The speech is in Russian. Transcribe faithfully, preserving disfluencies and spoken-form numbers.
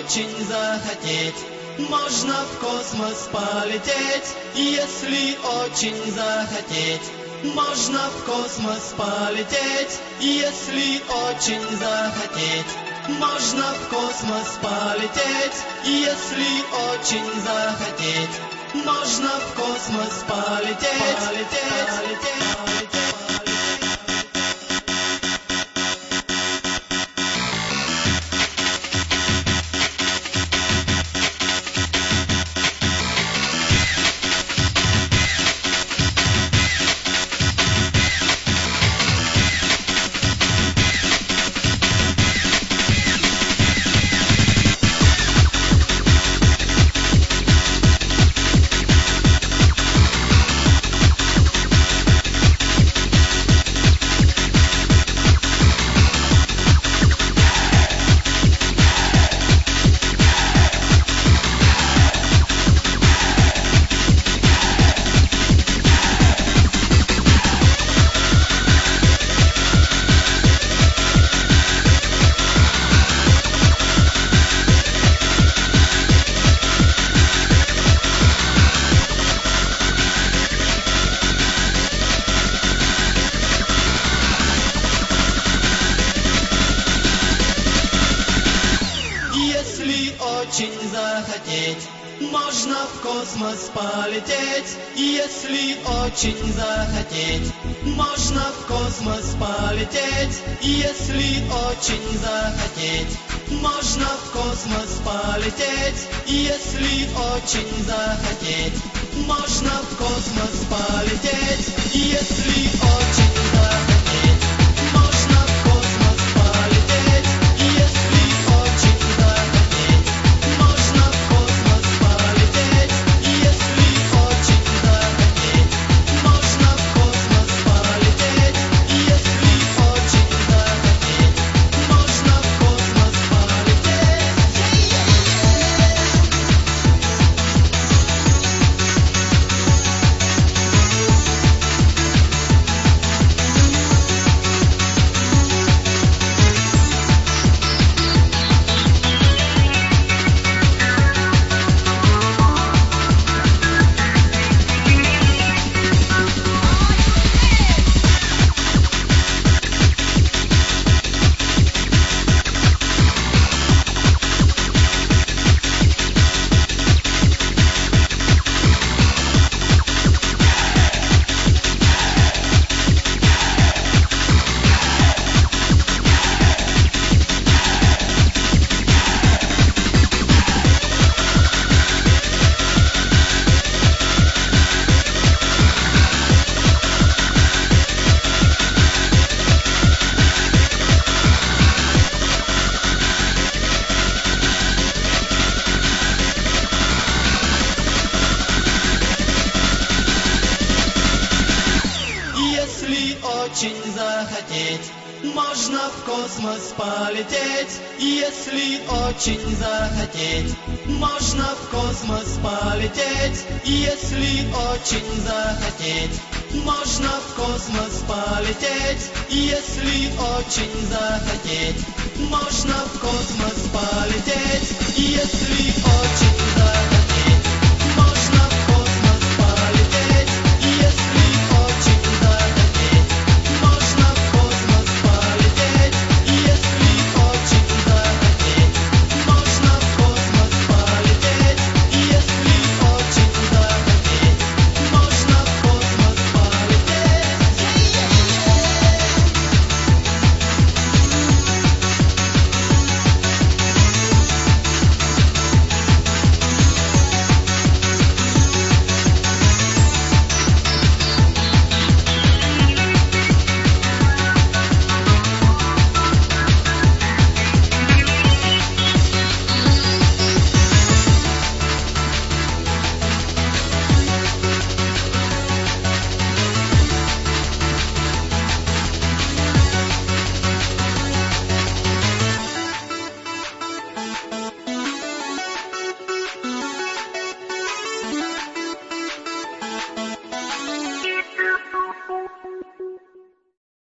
очень захотеть, можно в космос полететь. Если очень захотеть, можно в космос полететь. Если очень захотеть, можно в космос полететь. Если очень захотеть, можно в космос полететь. Полететь, полететь, полететь. Очень захотеть, можно в космос полететь. Если очень захотеть, можно в космос полететь. Если очень захотеть, можно в космос полететь. Если очень захотеть, можно в космос полететь. Если очень захотеть, можно в космос полететь. Если очень захотеть, можно в космос полететь. Если очень захотеть, можно в космос полететь. Если очень захотеть, можно в космос полететь. Если очень захотеть, можно в космос полететь. Если очень захотеть, можно в космос полететь. Если очень захотеть, можно в космос полететь. Если очень захотеть, можно в космос полететь. Если очень